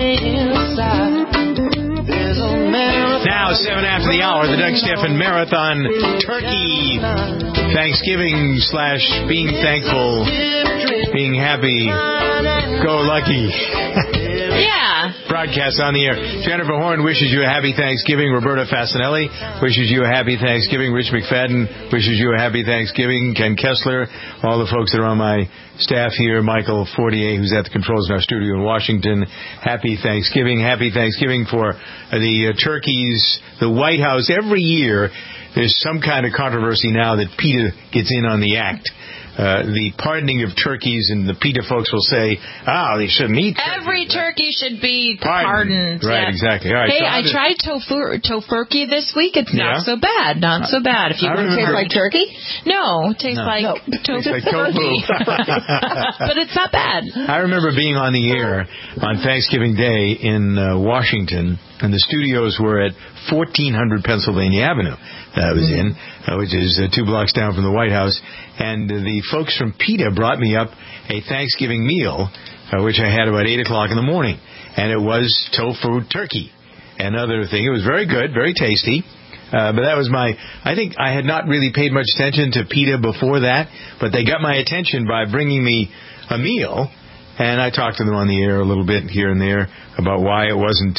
Now, 7 after the hour, the Doug Stephan Marathon Turkey Thanksgiving / being thankful, being happy, go lucky. Yeah. Broadcast on the air. Jennifer Horn wishes you a happy Thanksgiving. Roberta Fasanelli wishes you a happy Thanksgiving. Rich McFadden wishes you a happy Thanksgiving. Ken Kessler, all the folks that are on my staff here. Michael Fortier, who's at the controls in our studio in Washington. Happy Thanksgiving. Happy Thanksgiving for the turkeys. The White House, every year, there's some kind of controversy now that PETA gets in on the act. The pardoning of turkeys, and the PETA folks will say, they shouldn't eat turkey. Every turkey should be pardoned. Right, yeah. Exactly. All right, hey, so I tried tofurkey this week. It's not so bad. Not so bad. If you tastes like turkey? No, it tastes like tofu. But it's not bad. I remember being on the air on Thanksgiving Day in Washington, and the studios were at 1400 Pennsylvania Avenue that I was in, which is 2 blocks down from the White House. And the folks from PETA brought me up a Thanksgiving meal, which I had about 8 o'clock in the morning. And it was tofu turkey. Another thing. It was very good, very tasty. But that was I think I had not really paid much attention to PETA before that, but they got my attention by bringing me a meal. And I talked to them on the air a little bit here and there about why it wasn't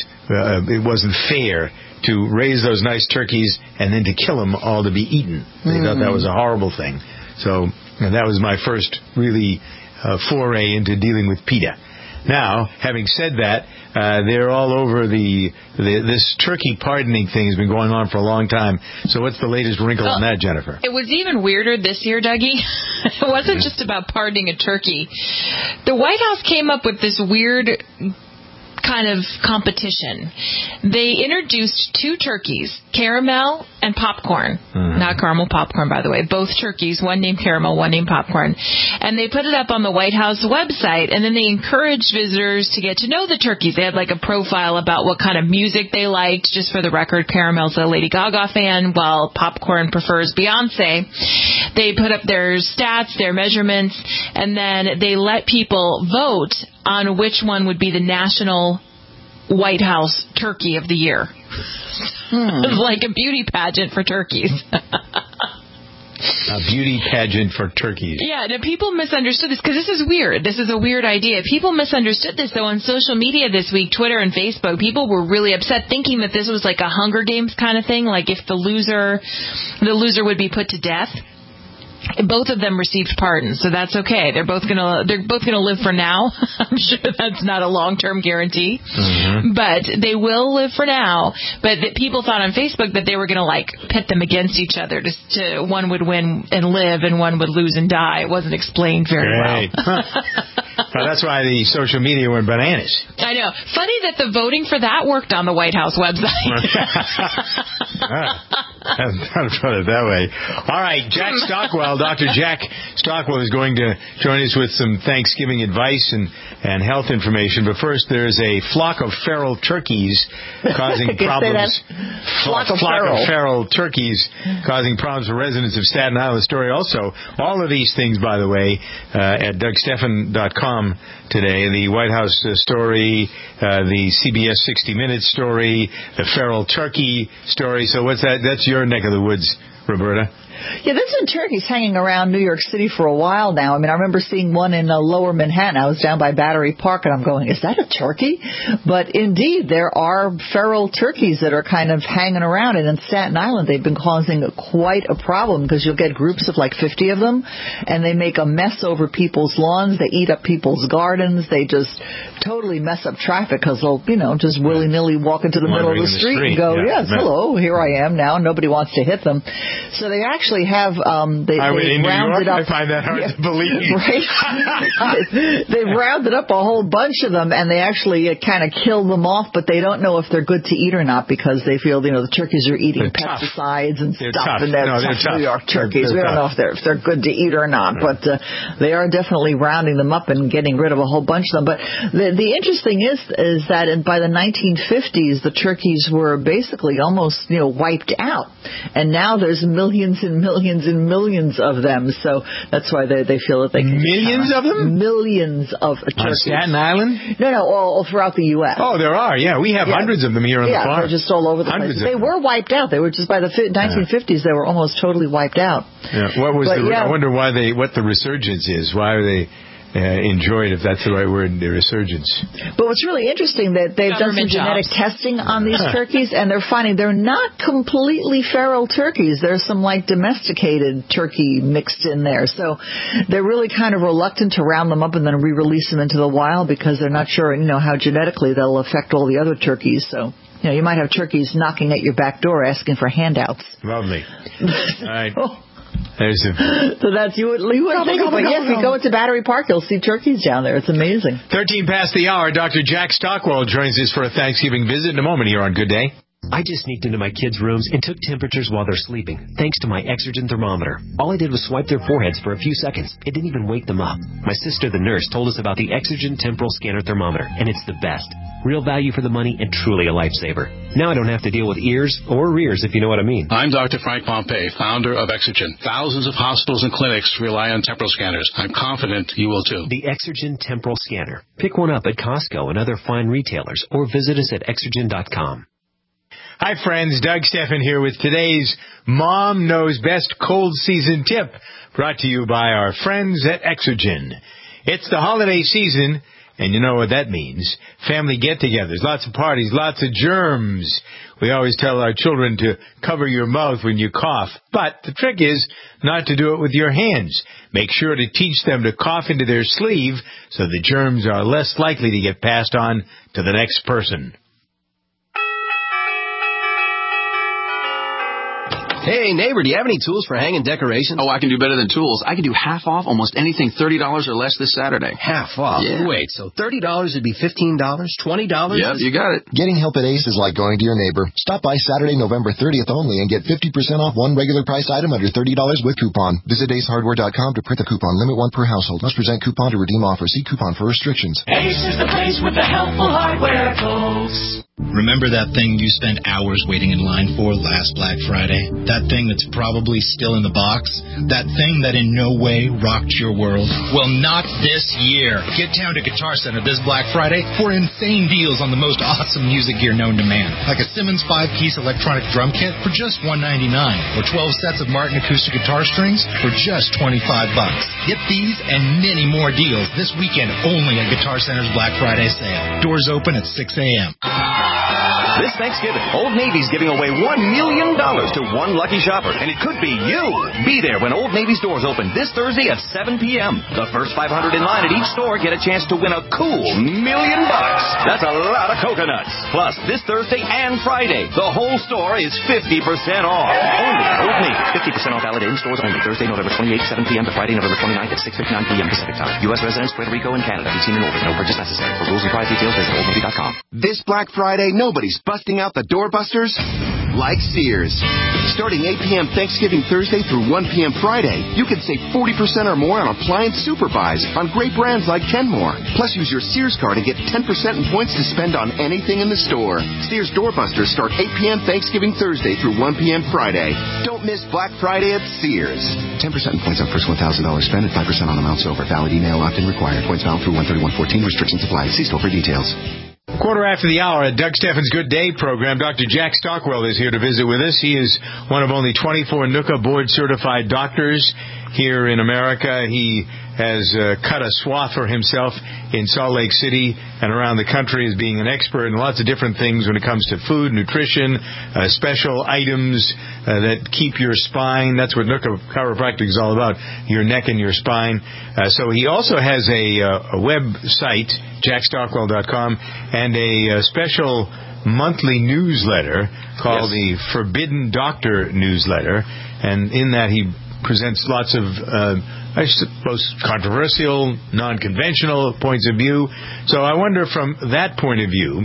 fair to raise those nice turkeys and then to kill them all to be eaten. They thought that was a horrible thing. So that was my first really foray into dealing with PETA. Now, having said that, they're all over this turkey pardoning thing has been going on for a long time. So what's the latest wrinkle on that, Jennifer? It was even weirder this year, Dougie. It wasn't just about pardoning a turkey. The White House came up with this weird kind of competition. They introduced 2 turkeys, caramel and popcorn. Not caramel popcorn, by the way. Both turkeys, one named caramel, one named popcorn. And they put it up on the White House website, and then they encouraged visitors to get to know the turkeys. They had like a profile about what kind of music they liked. Just for the record, caramel's a Lady Gaga fan, while popcorn prefers Beyonce. They put up their stats, their measurements, and then they let people vote on which one would be the national White House turkey of the year. It was like a beauty pageant for turkeys. A beauty pageant for turkeys. Yeah, no, people misunderstood this, because this is weird. This is a weird idea. People misunderstood this, though, on social media this week, Twitter and Facebook. People were really upset, thinking that this was like a Hunger Games kind of thing, like if the loser would be put to death. Both of them received pardons, so that's okay. They're both gonna live for now. I'm sure that's not a long-term guarantee, but they will live for now. But people thought on Facebook that they were gonna pit them against each other. To one would win and live, and one would lose and die. It wasn't explained very well. Well, that's why the social media went bananas. I know. Funny that the voting for that worked on the White House website. I haven't put it that way. All right, Jack Stockwell, Dr. Jack Stockwell is going to join us with some Thanksgiving advice and health information. But first, there's a flock of feral turkeys causing problems. Flock of feral turkeys causing problems for residents of Staten Island. Story also. All of these things, by the way, at DougStephan.com today. The White House story, the CBS 60 Minutes story, the feral turkey story. So what's that? That's your neck of the woods, Roberta. Yeah, there's been turkeys hanging around New York City for a while now. I mean, I remember seeing one in lower Manhattan. I was down by Battery Park, and I'm going, is that a turkey? But indeed, there are feral turkeys that are kind of hanging around. And in Staten Island, they've been causing quite a problem, because you'll get groups of 50 of them, and they make a mess over people's lawns. They eat up people's gardens. They just totally mess up traffic, because they'll, just willy-nilly walk into the middle of the street and go, yes, hello, here I am now. Nobody wants to hit them. So they actually have they rounded up. I find that hard to believe. Right? They've rounded up a whole bunch of them, and they actually kind of kill them off, but they don't know if they're good to eat or not, because they feel the turkeys are eating pesticides and stuff, and they're tough New York turkeys. We don't know if they're good to eat or not, but they are definitely rounding them up and getting rid of a whole bunch of them. But the interesting is that by the 1950s, the turkeys were basically almost wiped out, and now there's millions and and millions of them. So that's why they feel that they can millions of them. Millions of turkeys. On Staten Island? No, all throughout the U.S. Oh, there are. Yeah, we have hundreds of them here on the farm. They're just all over the place. They were wiped out. They were just by the 1950s. They were almost totally wiped out. Yeah. I wonder what the resurgence is. Why are they enjoyed, if that's the right word, the resurgence? But what's really interesting that they've done some genetic testing on these turkeys, and they're finding they're not completely feral turkeys. There's some domesticated turkey mixed in there. So they're really kind of reluctant to round them up and then re-release them into the wild because they're not sure, how genetically they'll affect all the other turkeys. So you might have turkeys knocking at your back door asking for handouts. Lovely. All right. So that's you would think of it. Yes, if you go into Battery Park, you'll see turkeys down there. It's amazing. 13 past the hour. Dr. Jack Stockwell joins us for a Thanksgiving visit in a moment here on Good Day. I just sneaked into my kids' rooms and took temperatures while they're sleeping, thanks to my Exergen thermometer. All I did was swipe their foreheads for a few seconds. It didn't even wake them up. My sister, the nurse, told us about the Exergen Temporal Scanner Thermometer, and it's the best. Real value for the money and truly a lifesaver. Now I don't have to deal with ears or rears, if you know what I mean. I'm Dr. Frank Pompey, founder of Exergen. Thousands of hospitals and clinics rely on temporal scanners. I'm confident you will too. The Exergen Temporal Scanner. Pick one up at Costco and other fine retailers, or visit us at Exergen.com. Hi, friends. Doug Steffen here with today's Mom Knows Best Cold Season Tip, brought to you by our friends at Exergen. It's the holiday season, and you know what that means. Family get-togethers, lots of parties, lots of germs. We always tell our children to cover your mouth when you cough, but the trick is not to do it with your hands. Make sure to teach them to cough into their sleeve so the germs are less likely to get passed on to the next person. Hey, neighbor, do you have any tools for hanging decorations? Oh, I can do better than tools. I can do half off almost anything $30 or less this Saturday. Half off? Yeah. Wait, so $30 would be $15, $20? Yep, you got it. Getting help at Ace is like going to your neighbor. Stop by Saturday, November 30th only and get 50% off one regular price item under $30 with coupon. Visit acehardware.com to print the coupon. Limit one per household. Must present coupon to redeem offer. See coupon for restrictions. Ace is the place with the helpful hardware, folks. Remember that thing you spent hours waiting in line for last Black Friday? That thing that's probably still in the box? That thing that in no way rocked your world? Well, not this year. Get down to Guitar Center this Black Friday for insane deals on the most awesome music gear known to man. Like a Simmons 5-piece electronic drum kit for just $199, or 12 sets of Martin acoustic guitar strings for just $25. Get these and many more deals this weekend only at Guitar Center's Black Friday sale. Doors open at 6 a.m. This Thanksgiving, Old Navy's giving away $1 million to one lucky shopper, and it could be you. Be there when Old Navy's doors open this Thursday at 7 p.m. The first 500 in line at each store get a chance to win a cool $1 million. That's a lot of coconuts. Plus, this Thursday and Friday, the whole store is 50% off. Only at Old Navy. 50% off valid in stores only. Thursday, November 28th, 7 p.m. to Friday, November 29th at 6:59 p.m. Pacific Time. U.S. residents, Puerto Rico, and Canada. 18 and older. No purchase necessary. For rules and price details, visit OldNavy.com. This Black Friday, nobody's busting out the doorbusters like Sears. Starting 8 p.m. Thanksgiving Thursday through 1 p.m. Friday, you can save 40% or more on appliance super buys on great brands like Kenmore. Plus, use your Sears card and get 10% in points to spend on anything in the store. Sears doorbusters start 8 p.m. Thanksgiving Thursday through 1 p.m. Friday. Don't miss Black Friday at Sears. 10% in points on first $1,000 spend and 5% on amounts over. Valid email opt-in required. Points valid through 1/31/14. Restrictions apply. See store for details. Quarter after the hour, Doug Steffen's Good Day program. Dr. Jack Stockwell is here to visit with us. He is one of only 24 NUCA board-certified doctors here in America. He has cut a swath for himself in Salt Lake City and around the country as being an expert in lots of different things when it comes to food, nutrition, special items that keep your spine. That's what NUCA chiropractic is all about, your neck and your spine. So he also has a website, jackstockwell.com, and a special monthly newsletter called the Forbidden Doctor newsletter. And in that he presents lots of, I suppose, controversial, non-conventional points of view. So I wonder from that point of view,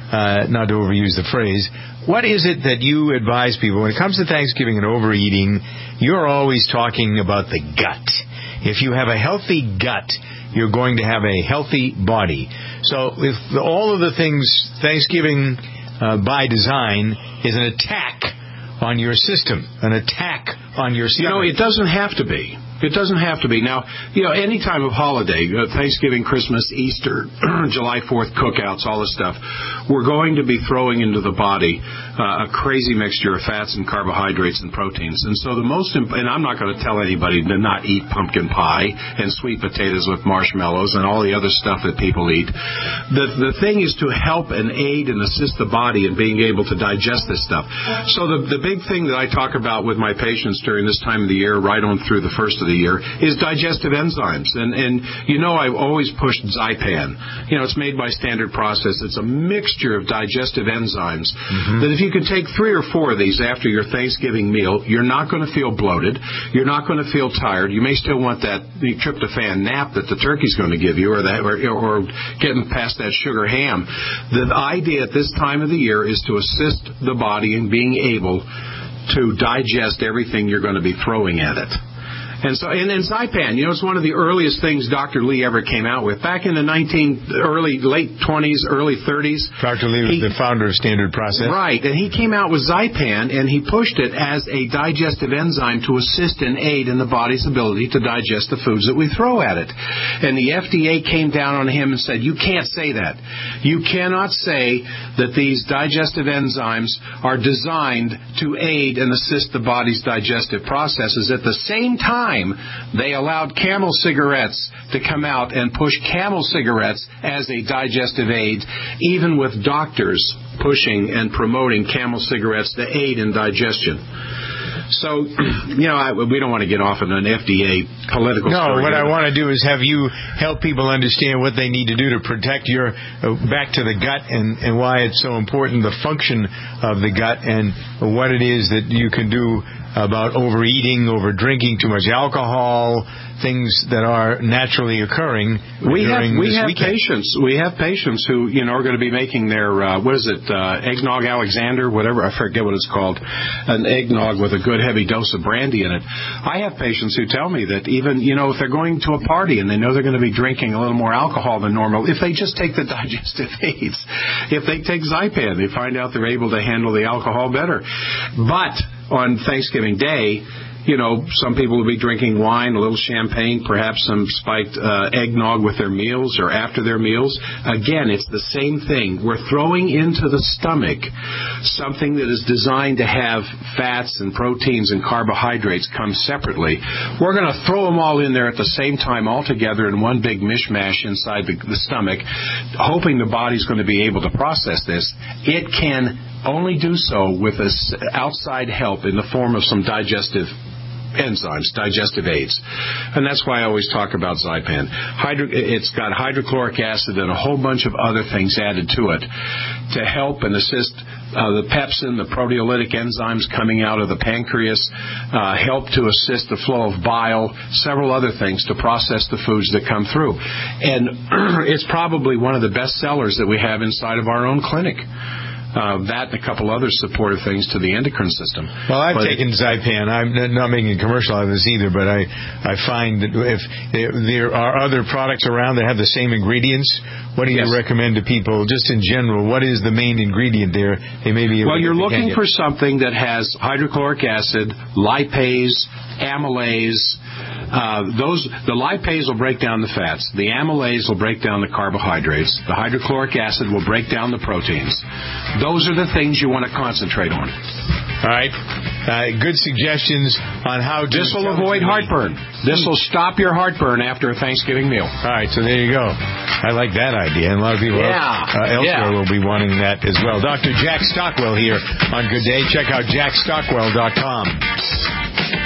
not to overuse the phrase, what is it that you advise people? When it comes to Thanksgiving and overeating, you're always talking about the gut. If you have a healthy gut, you're going to have a healthy body. So if all of the things, Thanksgiving by design is an attack on your system, an attack on your stomach. It doesn't have to be. It doesn't have to be. Now, any time of holiday, Thanksgiving, Christmas, Easter, July 4th cookouts, all this stuff, we're going to be throwing into the body a crazy mixture of fats and carbohydrates and proteins. And so and I'm not going to tell anybody to not eat pumpkin pie and sweet potatoes with marshmallows and all the other stuff that people eat. The thing is to help and aid and assist the body in being able to digest this stuff. So the big thing that I talk about with my patients during this time of the year, right on through the first of the year, is digestive enzymes. And I've always pushed Zypan. It's made by Standard Process. It's a mixture of digestive enzymes that if you can take 3 or 4 of these after your Thanksgiving meal, you're not going to feel bloated. You're not going to feel tired. You may still want that tryptophan nap that the turkey's going to give you, or getting past that sugar ham. The idea at this time of the year is to assist the body in being able to digest everything you're going to be throwing at it. And so, and Zypan, it's one of the earliest things Dr. Lee ever came out with. Back in the late 20s, early 30s. Dr. Lee was the founder of Standard Process. Right, and he came out with Zypan, and he pushed it as a digestive enzyme to assist and aid in the body's ability to digest the foods that we throw at it. And the FDA came down on him and said, you can't say that. You cannot say that these digestive enzymes are designed to aid and assist the body's digestive processes. At the same time, they allowed Camel cigarettes to come out and push Camel cigarettes as a digestive aid, even with doctors pushing and promoting Camel cigarettes to aid in digestion. So, we don't want to get off on an FDA political story. No, what I want to do is have you help people understand what they need to do to protect your back to the gut and why it's so important, the function of the gut, and what it is that you can do about overeating, over drinking too much alcohol, things that are naturally occurring. We have patients who are going to be making their eggnog Alexander, whatever, I forget what it's called, an eggnog with a good heavy dose of brandy in it. I have patients who tell me that even if they're going to a party and they know they're going to be drinking a little more alcohol than normal, if they just take the digestive aids, if they take Zypan, they find out they're able to handle the alcohol better. But on Thanksgiving Day, some people will be drinking wine, a little champagne, perhaps some spiked eggnog with their meals or after their meals. Again, it's the same thing. We're throwing into the stomach something that is designed to have fats and proteins and carbohydrates come separately. We're going to throw them all in there at the same time all together in one big mishmash inside the stomach, hoping the body's going to be able to process this. It can only do so with outside help in the form of some digestive enzymes, digestive aids. And that's why I always talk about Zypan. It's got hydrochloric acid and a whole bunch of other things added to it to help and assist the pepsin, the proteolytic enzymes coming out of the pancreas, help to assist the flow of bile, several other things to process the foods that come through. And it's probably one of the best sellers that we have inside of our own clinic. That and a couple other supportive things to the endocrine system. Well, I've taken Zypan. I'm not making a commercial out of this either, but I find that if there are other products around that have the same ingredients, what do you recommend to people, just in general? What is the main ingredient there? They may be you're looking for something that has hydrochloric acid, lipase, amylase. The lipase will break down the fats. The amylase will break down the carbohydrates. The hydrochloric acid will break down the proteins. Those are the things you want to concentrate on. All right. Good suggestions on how to... This will avoid heartburn. This will stop your heartburn after a Thanksgiving meal. All right, so there you go. I like that idea, and a lot of people elsewhere will be wanting that as well. Dr. Jack Stockwell here on Good Day. Check out jackstockwell.com.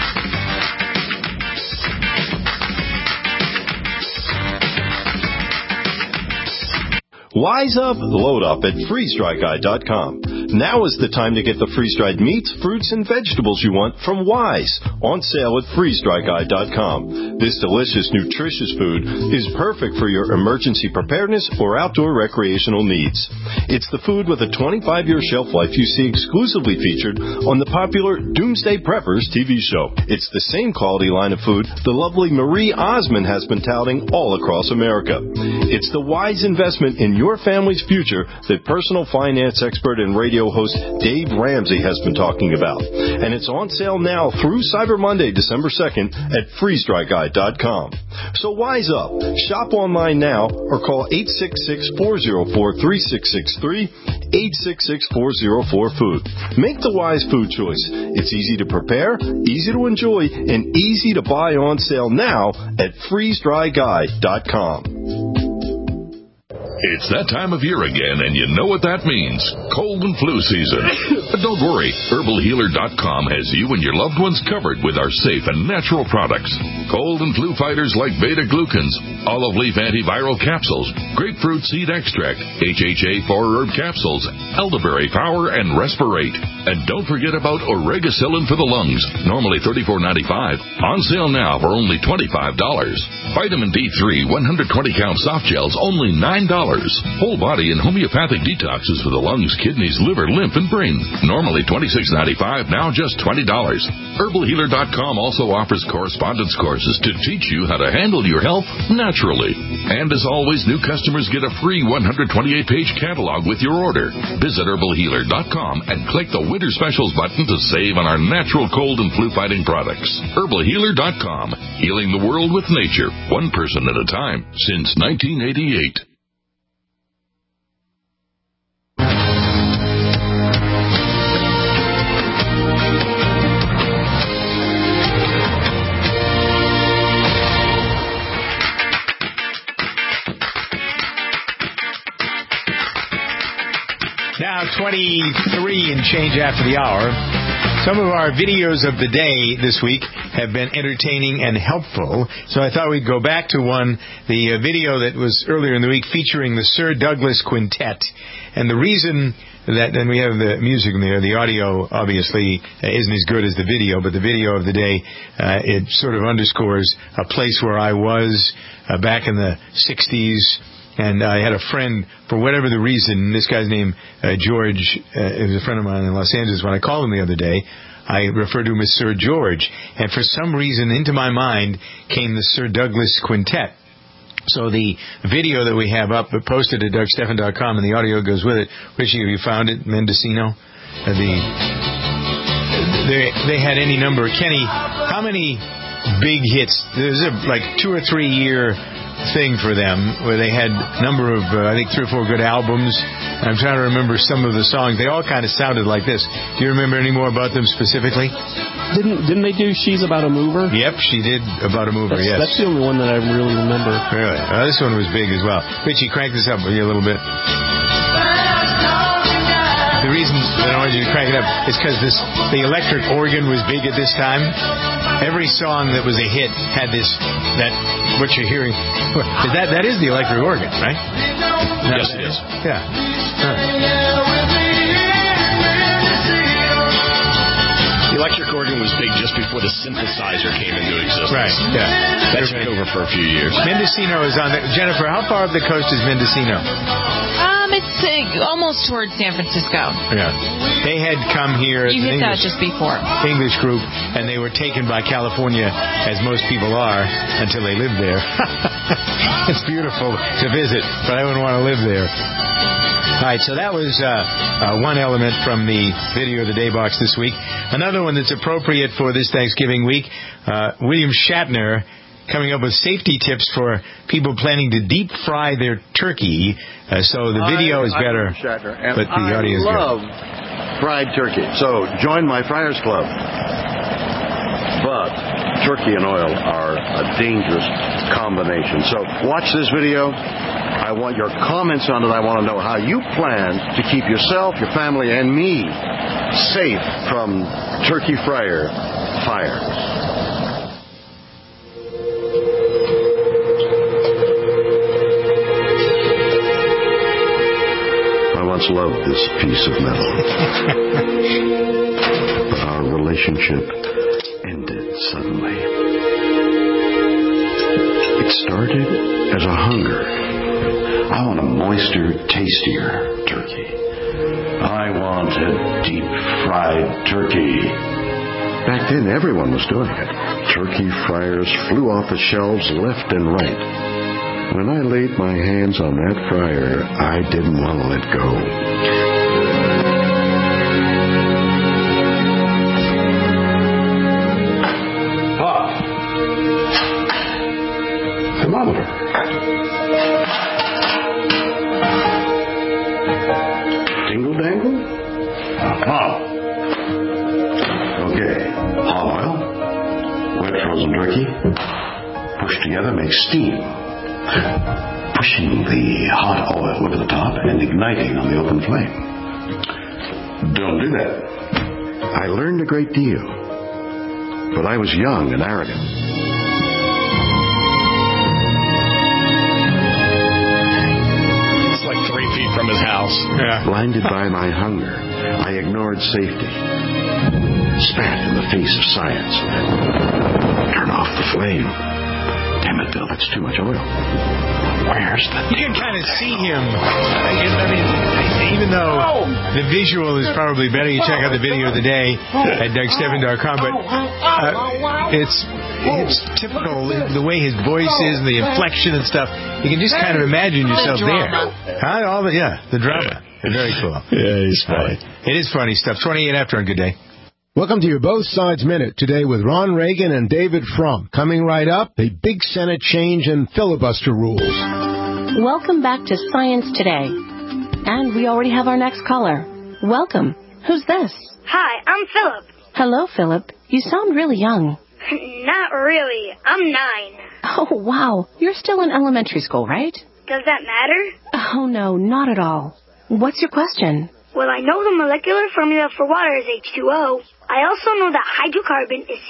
Wise up, load up at freeze-dry-guy.com. Now is the time to get the freeze-dried meats, fruits, and vegetables you want from Wise, on sale at freeze-dry-guy.com. This delicious, nutritious food is perfect for your emergency preparedness or outdoor recreational needs. It's the food with a 25-year shelf life you see exclusively featured on the popular Doomsday Preppers TV show. It's the same quality line of food the lovely Marie Osmond has been touting all across America. It's the wise investment in your family's future that personal finance expert and radio radio host Dave Ramsey has been talking about. And it's on sale now through Cyber Monday, December 2nd at freezedryguy.com. So wise up. Shop online now or call 866-404-3663, 866-404-FOOD. Make the wise food choice. It's easy to prepare, easy to enjoy, and easy to buy on sale now at freezedryguy.com. It's that time of year again, and you know what that means. Cold and flu season. But don't worry. HerbalHealer.com has you and your loved ones covered with our safe and natural products. Cold and flu fighters like beta-glucans, olive leaf antiviral capsules, grapefruit seed extract, HHA 4-herb capsules, elderberry power, and Respirate. And don't forget about Oregacillin for the lungs, normally $34.95. On sale now for only $25. Vitamin D3 120-count soft gels, only $9. Whole body and homeopathic detoxes for the lungs, kidneys, liver, lymph, and brain. Normally $26.95, now just $20. HerbalHealer.com also offers correspondence courses to teach you how to handle your health naturally. And as always, new customers get a free 128-page catalog with your order. Visit HerbalHealer.com and click the Winter Specials button to save on our natural cold and flu-fighting products. HerbalHealer.com, healing the world with nature, one person at a time, since 1988. Now 23 and change after the hour. Some of our videos of the day this week have been entertaining and helpful, so I thought we'd go back to the video that was earlier in the week featuring the Sir Douglas Quintet. And the reason that, and we have the music in there, the audio obviously isn't as good as the video, but the video of the day, it sort of underscores a place where I was back in the 60s. And I had a friend, for whatever the reason, this guy's name, George, it was a friend of mine in Los Angeles. When I called him the other day, I referred to him as Sir George. And for some reason, into my mind came the Sir Douglas Quintet. So the video that we have up, posted at DougStephan.com, and the audio goes with it. Richie, have you found it? Mendocino? They had any number. Kenny, how many big hits? There's like 2 or 3 year thing for them where they had a number of, I think 3 or 4 good albums. I'm trying to remember some of the songs. They all kind of sounded like this. Do you remember any more about them specifically? Didn't they do She's About a Mover? Yep, she did About a Mover, yes. That's the only one that I really remember. Really? This one was big as well. Richie, crank this up with you a little bit. The reason that I wanted you to crank it up is because the electric organ was big at this time. Every song that was a hit had what you're hearing. That is the electric organ, right? Yes, it is. Yeah. The electric organ was big just before the synthesizer came into existence. Right, yeah. That took over for a few years. Mendocino is on there. Jennifer, how far up the coast is Mendocino? It's almost towards San Francisco. Yeah. They had come here. You hit that just before. English group, and they were taken by California, as most people are, until they lived there. It's beautiful to visit, but I wouldn't want to live there. All right, so that was one element from the video of the day box this week. Another one that's appropriate for this Thanksgiving week, William Shatner coming up with safety tips for people planning to deep fry their turkey. So the video is better, but the audio is good. I love fried turkey, so join my Friars Club. But turkey and oil are a dangerous combination. So watch this video. I want your comments on it. I want to know how you plan to keep yourself, your family, and me safe from turkey fryer fires. Loved this piece of metal. But our relationship ended suddenly. It started as a hunger. I want a moister, tastier turkey. I want a deep fried turkey. Back then, everyone was doing it. Turkey fryers flew off the shelves left and right. When I laid my hands on that fryer, I didn't want to let go. Dingle dangle? Okay. Hot oil. Wet frozen turkey. Pushed together makes steam. Pushing the hot oil over the top and igniting on the open flame. Don't do that. I learned a great deal, but I was young and arrogant. It's like 3 feet from his house. Yeah. Blinded by my hunger, I ignored safety. Spat in the face of science. Turn off the flame. Damn it, Bill, that's too much oil. Where's the... You can kind of see him. I mean, even though the visual is probably better, you check out the video of the day at DougStephan.com, but it's typical, the way his voice is, the inflection and stuff. You can just kind of imagine yourself there. Huh? The drama. Very cool. Yeah, he's funny. It is funny stuff. 28 after on Good Day. Welcome to your Both Sides Minute, today with Ron Reagan and David Frum. Coming right up, a big Senate change in filibuster rules. Welcome back to Science Today. And we already have our next caller. Welcome. Who's this? Hi, I'm Philip. Hello, Philip. You sound really young. Not really. I'm 9. Oh, wow. You're still in elementary school, right? Does that matter? Oh, no, not at all. What's your question? Well, I know the molecular formula for water is H2O. I also know that hydrocarbon is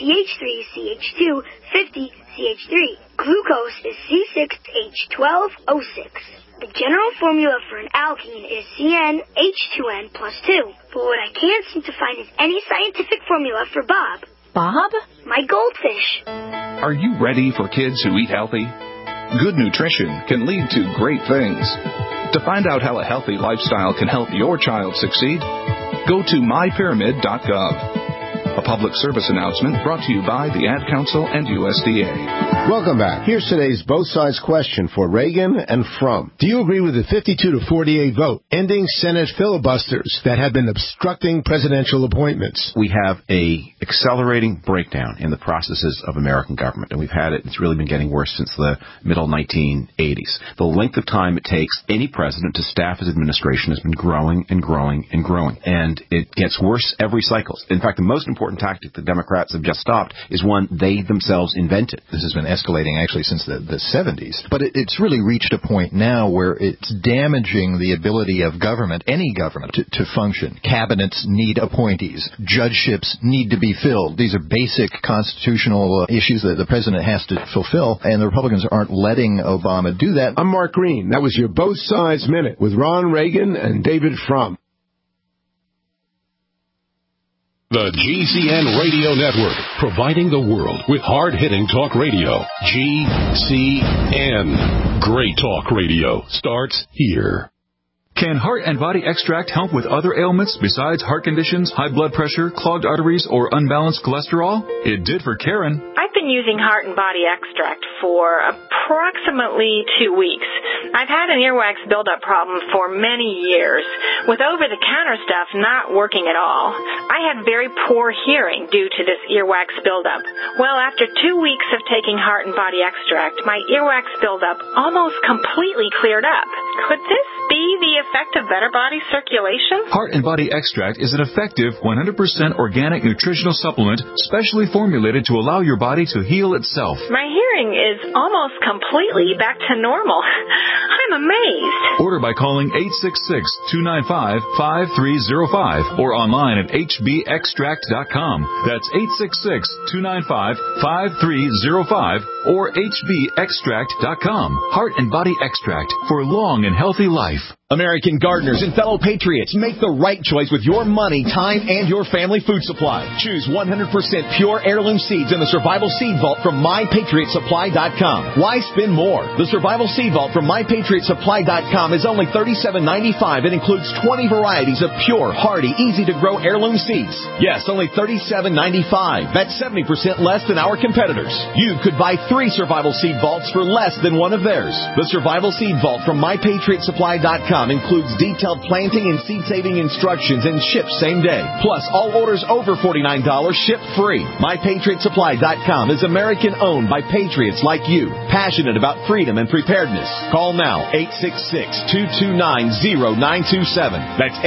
CH3CH250CH3. Glucose is C6H12O6. The general formula for an alkene is CnH2n plus 2. But what I can't seem to find is any scientific formula for Bob. Bob? My goldfish. Are you ready for kids who eat healthy? Good nutrition can lead to great things. To find out how a healthy lifestyle can help your child succeed, go to mypyramid.gov. A public service announcement brought to you by the Ad Council and USDA. Welcome back. Here's today's Both Sides question for Reagan and Frum. Do you agree with the 52-48 vote ending Senate filibusters that have been obstructing presidential appointments? We have a accelerating breakdown in the processes of American government, and we've had it. It's really been getting worse since the middle 1980s. The length of time it takes any president to staff his administration has been growing and growing and growing, and it gets worse every cycle. In fact, the most important tactic the Democrats have just stopped is one they themselves invented. This has been escalating actually since the 70s. But it's really reached a point now where it's damaging the ability of government, any government, to function. Cabinets need appointees. Judgeships need to be filled. These are basic constitutional issues that the president has to fulfill, and the Republicans aren't letting Obama do that. I'm Mark Green. That was your Both Sides Minute with Ron Reagan and David Frum. The GCN Radio Network, providing the world with hard-hitting talk radio. GCN. Great talk radio starts here. Can Heart and Body Extract help with other ailments besides heart conditions, high blood pressure, clogged arteries, or unbalanced cholesterol? It did for Karen. I've been using Heart and Body Extract for approximately 2 weeks. I've had an earwax buildup problem for many years, with over-the-counter stuff not working at all. I had very poor hearing due to this earwax buildup. Well, after 2 weeks of taking Heart and Body Extract, my earwax buildup almost completely cleared up. Could this be the effect of better body circulation? Heart and Body Extract is an effective 100% organic nutritional supplement specially formulated to allow your body to heal itself. My hearing is almost completely back to normal. I'm amazed. Order by calling 866-295-5305 or online at hbextract.com. That's 866-295-5305 or hbextract.com. Heart and Body Extract for long and healthy life. American gardeners and fellow patriots, make the right choice with your money, time, and your family food supply. Choose 100% pure heirloom seeds in the Survival Seed Vault from MyPatriotSupply.com. Why spend more? The Survival Seed Vault from MyPatriotSupply.com is only $37.95 and includes 20 varieties of pure, hardy, easy-to-grow heirloom seeds. Yes, only $37.95. That's 70% less than our competitors. You could buy 3 Survival Seed Vaults for less than one of theirs. The Survival Seed Vault from MyPatriotSupply.com MyPatriotSupply.com includes detailed planting and seed-saving instructions and ships same day. Plus, all orders over $49 ship free. MyPatriotSupply.com is American-owned by patriots like you, passionate about freedom and preparedness. Call now, 866-229-0927. That's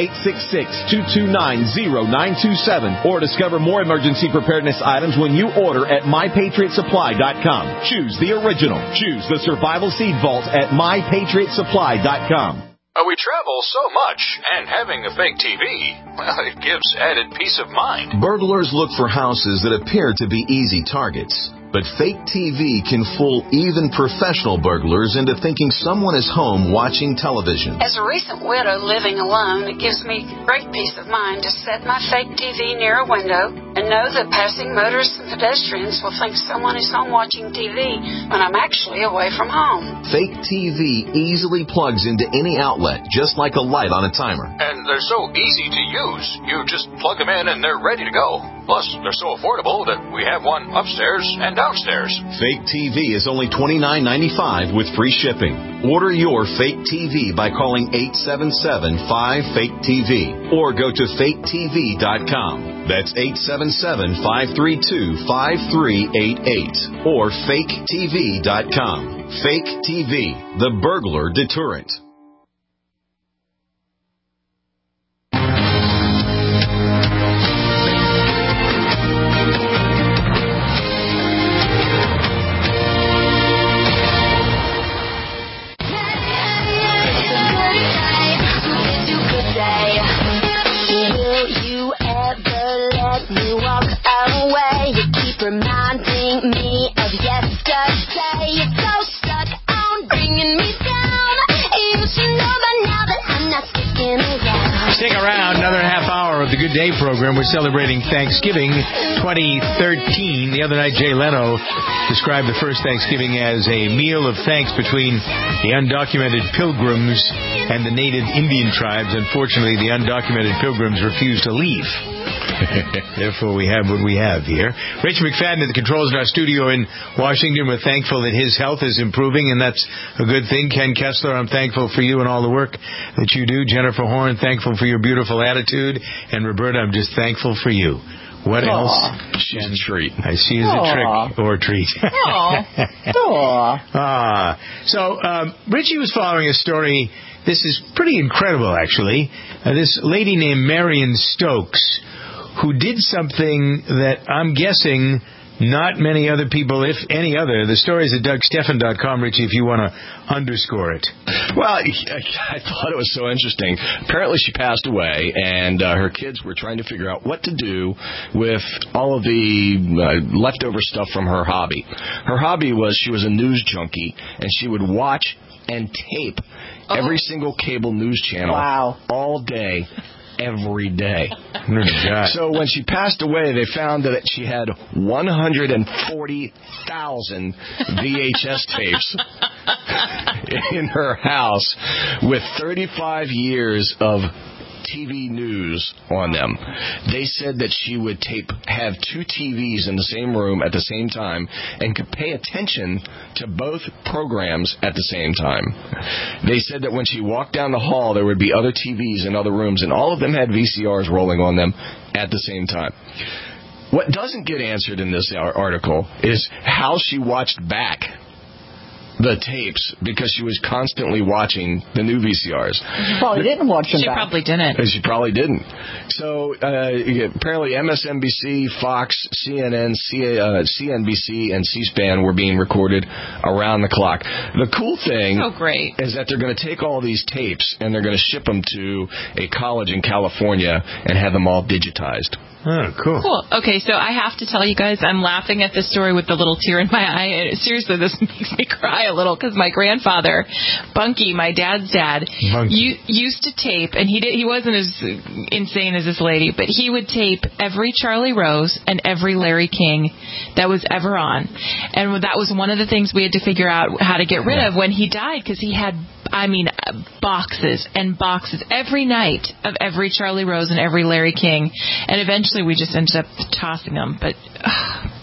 866-229-0927. Or discover more emergency preparedness items when you order at MyPatriotSupply.com. Choose the original. Choose the Survival Seed Vault at MyPatriotSupply.com. We travel so much, and having a fake TV, well, it gives added peace of mind. Burglars look for houses that appear to be easy targets. But fake TV can fool even professional burglars into thinking someone is home watching television. As a recent widow living alone, it gives me great peace of mind to set my fake TV near a window and know that passing motorists and pedestrians will think someone is home watching TV when I'm actually away from home. Fake TV easily plugs into any outlet, just like a light on a timer. And they're so easy to use. You just plug them in and they're ready to go. Plus, they're so affordable that we have one upstairs and downstairs. Fake TV is only $29.95 with free shipping. Order your fake TV by calling 877-5FAKE-TV or go to faketv.com. That's 877-532-5388 or faketv.com. Fake TV, the burglar deterrent. Reminding me of yesterday. You're so stuck on bringing me down. You should know by now that I'm not sticking around. Stick around, another half hour of the Good Day program. We're celebrating Thanksgiving 2013. The other night, Jay Leno described the first Thanksgiving as a meal of thanks between the undocumented Pilgrims and the native Indian tribes. Unfortunately, the undocumented Pilgrims refused to leave. Therefore, we have what we have here. Rich McFadden at the controls in our studio in Washington. We're thankful that his health is improving, and that's a good thing. Ken Kessler, I'm thankful for you and all the work that you do. Jennifer Horn, thankful for your beautiful attitude. And Roberta, I'm just thankful for you. What else? She's a treat. I see as a trick or a treat. So, Richie was following a story. This is pretty incredible, actually. This lady named Marion Stokes, who did something that I'm guessing not many other people, if any other. The story is at DougSteffen.com, Richie, if you want to underscore it. Well, I thought it was so interesting. Apparently she passed away, and her kids were trying to figure out what to do with all of the leftover stuff from her hobby. Her hobby was she was a news junkie, and she would watch and tape every single cable news channel all day. Every day. So when she passed away, they found that she had 140,000 VHS tapes in her house with 35 years of TV news on them. They said that she would have two TVs in the same room at the same time and could pay attention to both programs at the same time. They said that when she walked down the hall, there would be other TVs in other rooms, and all of them had VCRs rolling on them at the same time. What doesn't get answered in this article is how she watched back the tapes, because she was constantly watching the new VCRs. She probably didn't watch them back. She probably didn't. She probably didn't. So apparently MSNBC, Fox, CNN, CNBC, and C-SPAN were being recorded around the clock. The cool thing is that they're going to take all these tapes and they're going to ship them to a college in California and have them all digitized. Oh, cool. Cool. Okay, so I have to tell you guys, I'm laughing at this story with a little tear in my eye. Seriously, this makes me cry a little because my grandfather, Bunky, my dad's dad, used to tape, and he wasn't as insane as this lady, but he would tape every Charlie Rose and every Larry King that was ever on. And that was one of the things we had to figure out how to get rid of when he died, because he had, boxes and boxes every night of every Charlie Rose and every Larry King. And eventually we just ended up tossing them. But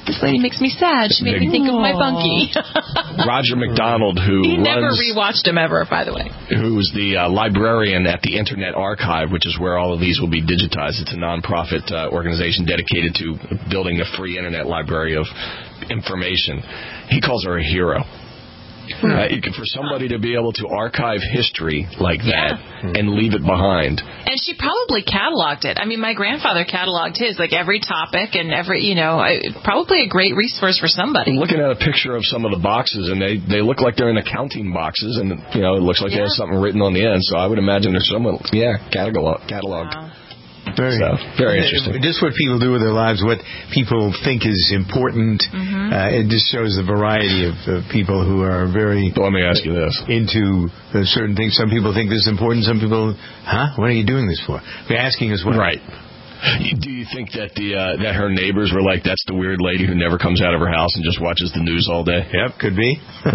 This lady makes me sad. She made me think of my bunkie. Roger McDonald, He never rewatched him ever, by the way. Who's the librarian at the Internet Archive, which is where all of these will be digitized. It's a nonprofit organization dedicated to building a free Internet library of information. He calls her a hero. For somebody to be able to archive history like that and leave it behind. And she probably cataloged it. I mean, my grandfather cataloged his, like every topic and every, probably a great resource for somebody. I'm looking at a picture of some of the boxes, and they look like they're in accounting boxes, and, it looks like they have something written on the end. So I would imagine there's someone, cataloged. Wow. Very interesting. Just what people do with their lives, what people think is important. It just shows the variety of people who are very. Let me ask you this: into certain things. Some people think this is important. Some people, what are you doing this for? They're asking us what. Right. Do you think that that her neighbors were like, that's the weird lady who never comes out of her house and just watches the news all day? Yep, could be. But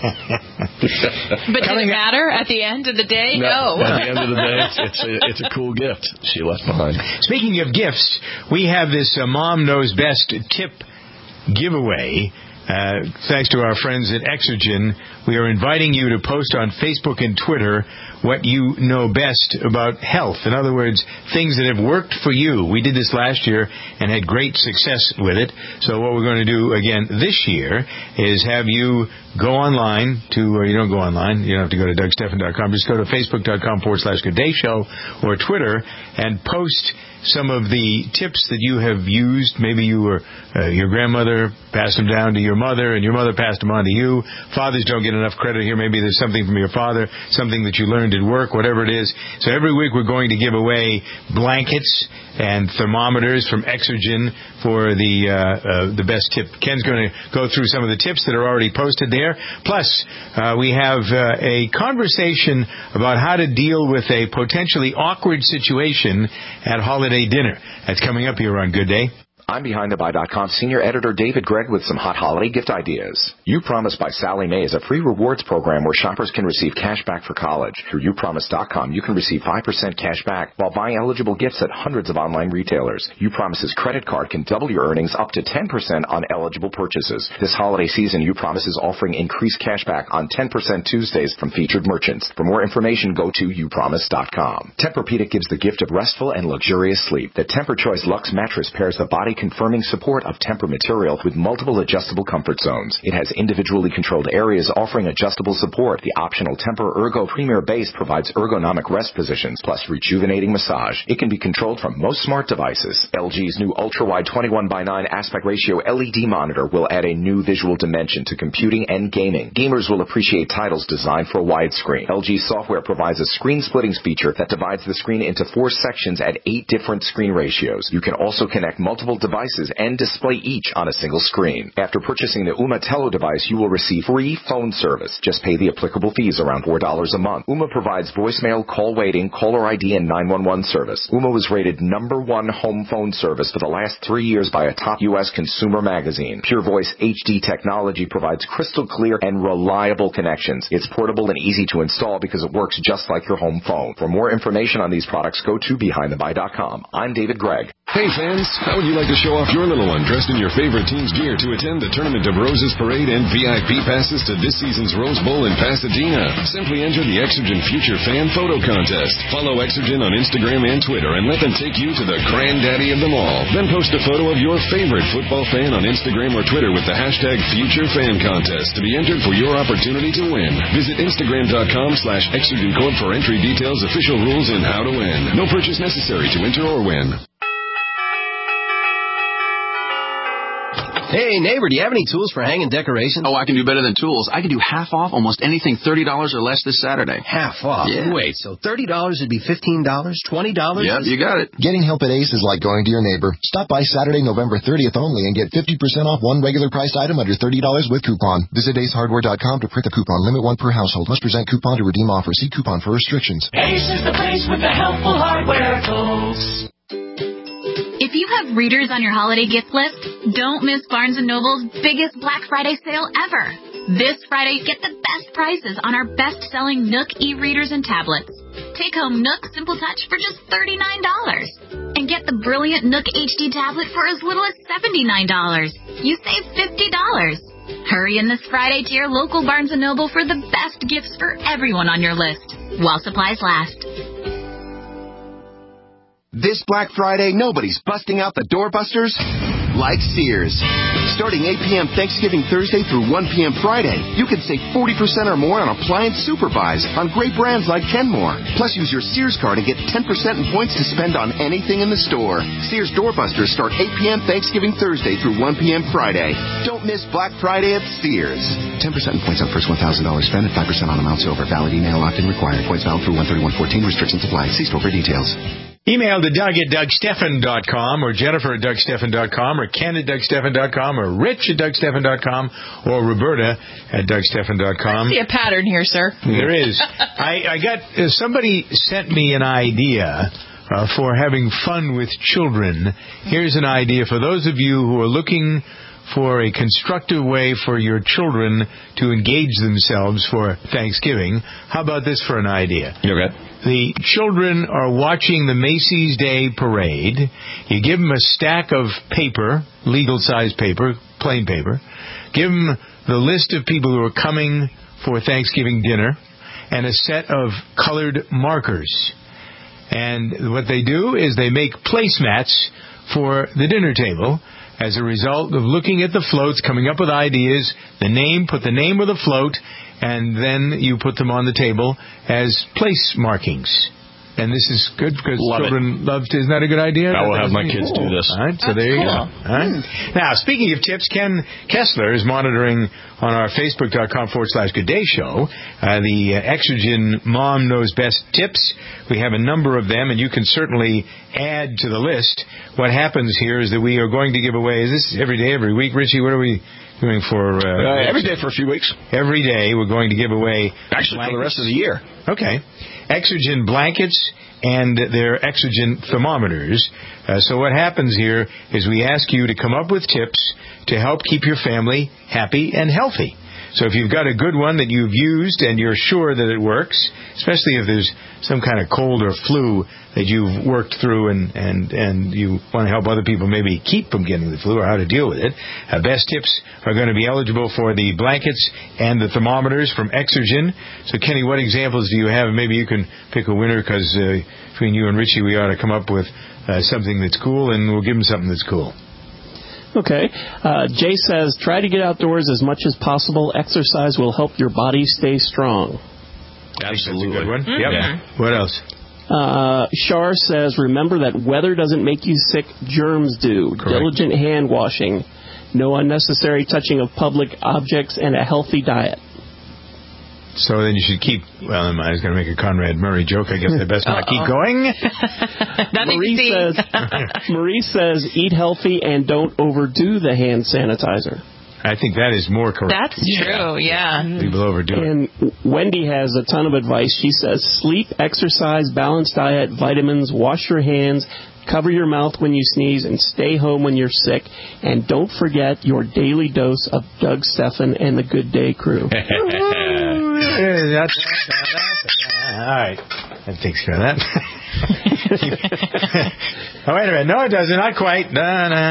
did it matter at the end of the day? No. At the end of the day, it's a cool gift she left behind. Speaking of gifts, we have this Mom Knows Best tip giveaway. Thanks to our friends at Exergen, we are inviting you to post on Facebook and Twitter what you know best about health. In other words, things that have worked for you. We did this last year and had great success with it. So what we're going to do again this year is have you go online to, or you don't go online, you don't have to go to DougStephan.com, just go to Facebook.com/GoodDayShow or Twitter and post some of the tips that you have used. Maybe you were your grandmother passed them down to your mother, and your mother passed them on to you. Fathers don't get enough credit here. Maybe there's something from your father, something that you learned at work, whatever it is. So every week we're going to give away blankets and thermometers from Exergen for the best tip. Ken's going to go through some of the tips that are already posted there. Plus, we have a conversation about how to deal with a potentially awkward situation at holiday dinner. That's coming up here on Good Day. I'm BehindTheBuy.com senior editor David Gregg with some hot holiday gift ideas. You Promise by Sally Mae is a free rewards program where shoppers can receive cash back for college. Through YouPromise.com, you can receive 5% cash back while buying eligible gifts at hundreds of online retailers. You Promise's credit card can double your earnings up to 10% on eligible purchases. This holiday season, You Promise is offering increased cash back on 10% Tuesdays from featured merchants. For more information, go to YouPromise.com. Tempur-Pedic gives the gift of restful and luxurious sleep. The Tempur-Choice Luxe mattress pairs the body confirming support of Tempur material with multiple adjustable comfort zones. It has individually controlled areas offering adjustable support. The optional Tempur Ergo Premier base provides ergonomic rest positions plus rejuvenating massage. It can be controlled from most smart devices. LG's new ultra-wide 21:9 aspect ratio LED monitor will add a new visual dimension to computing and gaming. Gamers will appreciate titles designed for a widescreen. LG software provides a screen splitting feature that divides the screen into 4 sections at 8 different screen ratios. You can also connect multiple devices and display each on a single screen. After purchasing the Ooma Telo device, you will receive free phone service. Just pay the applicable fees around $4 a month. Ooma provides voicemail, call waiting, caller ID, and 911 service. Ooma was rated #1 home phone service for the last 3 years by a top U.S. consumer magazine. Pure Voice HD technology provides crystal clear and reliable connections. It's portable and easy to install because it works just like your home phone. For more information on these products, go to BehindTheBuy.com. I'm David Gregg. Hey fans, how would you like to show off your little one dressed in your favorite team's gear to attend the Tournament of Roses Parade and VIP passes to this season's Rose Bowl in Pasadena? Simply enter the Exergen Future Fan Photo Contest. Follow Exergen on Instagram and Twitter and let them take you to the granddaddy of them all. Then post a photo of your favorite football fan on Instagram or Twitter with the hashtag FutureFanContest to be entered for your opportunity to win. Visit Instagram.com/ExergenCorp for entry details, official rules, and how to win. No purchase necessary to enter or win. Hey, neighbor, do you have any tools for hanging decorations? Oh, I can do better than tools. I can do half off almost anything $30 or less this Saturday. Half off? Yeah. Wait, so $30 would be $15, $20? Yep, you got it. Getting help at Ace is like going to your neighbor. Stop by Saturday, November 30th only and get 50% off one regular priced item under $30 with coupon. Visit acehardware.com to print the coupon. Limit 1 per household. Must present coupon to redeem offer. See coupon for restrictions. Ace is the place with the helpful hardware tools. If you have readers on your holiday gift list, don't miss Barnes & Noble's biggest Black Friday sale ever. This Friday, get the best prices on our best-selling Nook e-readers and tablets. Take home Nook Simple Touch for just $39. And get the brilliant Nook HD tablet for as little as $79. You save $50. Hurry in this Friday to your local Barnes & Noble for the best gifts for everyone on your list, while supplies last. This Black Friday, nobody's busting out the doorbusters like Sears. Starting 8 p.m. Thanksgiving Thursday through 1 p.m. Friday, you can save 40% or more on appliance super buys on great brands like Kenmore. Plus, use your Sears card and get 10% in points to spend on anything in the store. Sears doorbusters start 8 p.m. Thanksgiving Thursday through 1 p.m. Friday. Don't miss Black Friday at Sears. 10% in points on first $1,000 spend and 5% on amounts over. Valid email opt-in required. Points valid through 1/31/14. Restrictions apply. See store for details. Email to Doug at DougSteffen.com or Jennifer at DougSteffen.com or Ken at DougSteffen.com or Rich at DougSteffen.com or Roberta at DougSteffen.com. I see a pattern here, sir. There is. I got somebody sent me an idea for having fun with children. Here's an idea for those of you who are looking for a constructive way for your children to engage themselves for Thanksgiving. How about this for an idea? Okay. The children are watching the Macy's Day Parade. You give them a stack of paper, legal-size paper, plain paper. Give them the list of people who are coming for Thanksgiving dinner and a set of colored markers. And what they do is they make placemats for the dinner table as a result of looking at the floats, coming up with ideas, put the name of the float, and then you put them on the table as place markings. And this is good because children love to. Isn't that a good idea? I will have my kids do this. All right, so there you go. All right. Now, speaking of tips, Ken Kessler is monitoring on our Facebook.com/Good Day Show the Exergen Mom Knows Best tips. We have a number of them, and you can certainly add to the list. What happens here is that we are going to give away. Is this every day, every week, Richie? What are we doing for? Every day for a few weeks. Every day we're going to give away. Actually, blankets. For the rest of the year. Okay. Exergen blankets and their Exergen thermometers. So what happens here is we ask you to come up with tips to help keep your family happy and healthy. So if you've got a good one that you've used and you're sure that it works, especially if there's some kind of cold or flu that you've worked through and you want to help other people maybe keep from getting the flu or how to deal with it, best tips are going to be eligible for the blankets and the thermometers from Exergen. So, Kenny, what examples do you have? Maybe you can pick a winner because between you and Richie, we ought to come up with something that's cool, and we'll give them something that's cool. Okay. Jay says, try to get outdoors as much as possible. Exercise will help your body stay strong. Absolutely. That's a good one. Mm-hmm. Yep. Yeah. What else? Shar says, remember that weather doesn't make you sick, germs do. Correct. Diligent hand washing, no unnecessary touching of public objects, and a healthy diet. So then you should keep, I was going to make a Conrad Murray joke. I guess I best not keep going. Marie says, eat healthy and don't overdo the hand sanitizer. I think that is more correct. That's true, yeah. People overdo it. And Wendy has a ton of advice. She says, sleep, exercise, balanced diet, vitamins, wash your hands, cover your mouth when you sneeze, and stay home when you're sick. And don't forget your daily dose of Doug Steffen and the Good Day crew. All right. That takes care of that. Oh, wait a minute. No, it doesn't. Not quite. All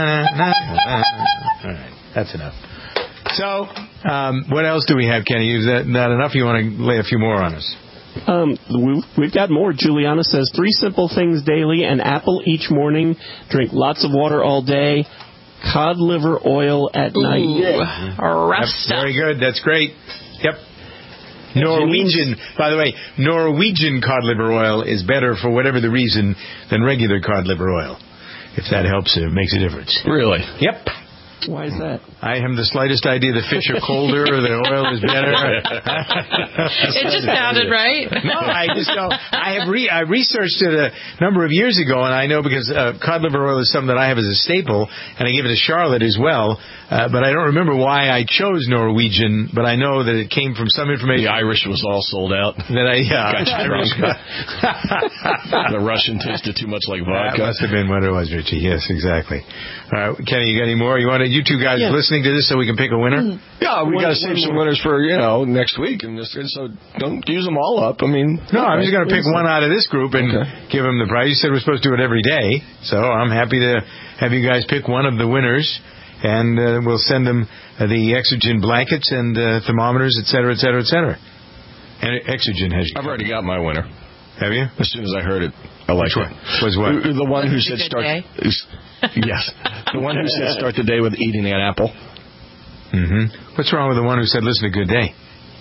right. That's enough. So, what else do we have, Kenny? Is that not enough? You want to lay a few more on us? We've got more. Juliana says 3 simple things daily: an apple each morning, drink lots of water all day, cod liver oil at night. Rough stuff. Very good. That's great. Yep. Norwegian, by the way, Norwegian cod liver oil is better for whatever the reason than regular cod liver oil. If that helps, it makes a difference. Really? Yep. Why is that? I haven't the slightest idea the fish are colder or the oil is better. It just sounded right. No, I just don't. I researched it a number of years ago, and I know because cod liver oil is something that I have as a staple, and I give it to Charlotte as well. But I don't remember why I chose Norwegian, but I know that it came from some information. The Irish was all sold out. The Russian tasted too much like vodka. That must have been what it was, Richie. Yes, exactly. All right, Kenny, you got any more? You you two guys listening to this so we can pick a winner? Yeah, we got to save some winners for, next week. And so don't use them all up. I mean... No, I'm just going to pick one out of this group and give them the prize. You said we're supposed to do it every day, so I'm happy to have you guys pick one of the winners, and we'll send them the Exogen blankets and thermometers, et cetera, et cetera, et cetera. And Exogen has you. I've already got my winner. Have you? As soon as I heard it, I liked it. Was what? The one who said start... Yes. The one who said start the day with eating an apple. Mm-hmm. What's wrong with the one who said listen to Good Day?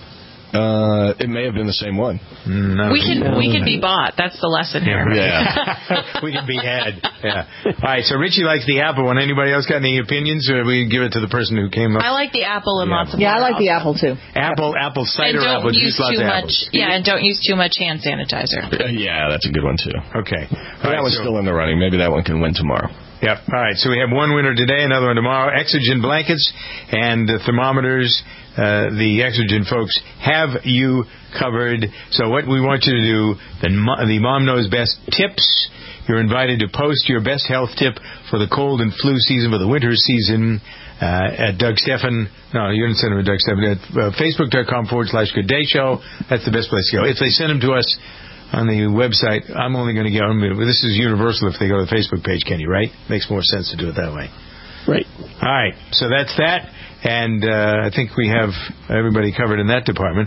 It may have been the same one. We can be bought. That's the lesson here. Yeah. We can be had. Yeah. All right, so Richie likes the apple one. Anybody else got any opinions, or we give it to the person who came up? I like the apple and lots of I like the apple, too. Apple cider, apple juice, lots of apples. Yeah, and don't use too much hand sanitizer. Yeah, that's a good one, too. Okay. That one's still in the running. Maybe that one can win tomorrow. Yep. All right, so we have one winner today, another one tomorrow. Exogen blankets and thermometers. The Exogen folks have you covered. So what we want you to do, the Mom Knows Best tips. You're invited to post your best health tip for the cold and flu season, for the winter season, at Doug Stephan. No, you didn't send them to Doug Stephan. At Facebook.com/Good Day Show. That's the best place to go. If they send them to us on the website, I'm only going to get them. This is universal if they go to the Facebook page, Kenny, right? Makes more sense to do it that way. Right. All right. So that's that. And I think we have everybody covered in that department.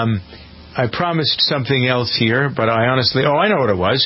I promised something else here, but I honestly... Oh, I know what it was.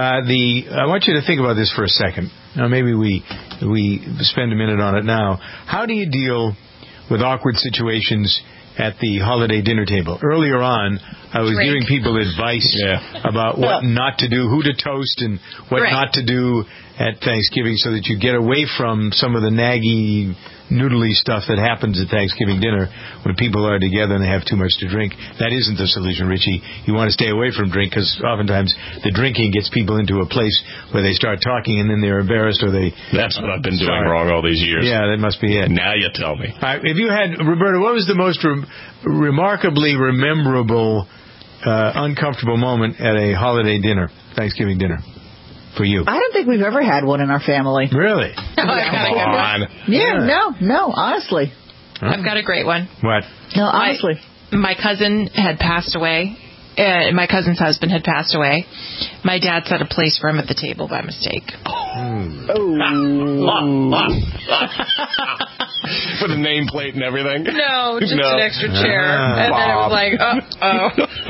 I want you to think about this for a second. Now, maybe we spend a minute on it now. How do you deal with awkward situations at the holiday dinner table? Earlier on, I was giving people advice about what not to do, who to toast, and what not to do at Thanksgiving so that you get away from some of the naggy, noodly stuff that happens at Thanksgiving dinner when people are together and they have too much to drink. That isn't the solution, Richie. You want to stay away from drink because oftentimes the drinking gets people into a place where they start talking and then they're embarrassed or they... That's what I've been doing wrong all these years. Yeah, that must be it. Now you tell me. If you had... Roberta, what was the most remarkably memorable, uncomfortable moment at a holiday dinner, Thanksgiving dinner? For you? I don't think we've ever had one in our family. Really? Come on. Yeah, no, honestly. I've got a great one. What? No, honestly. My cousin had passed away. My cousin's husband had passed away. My dad set a place for him at the table by mistake. For the nameplate and everything? No, just an extra chair. And then it was like, uh-oh.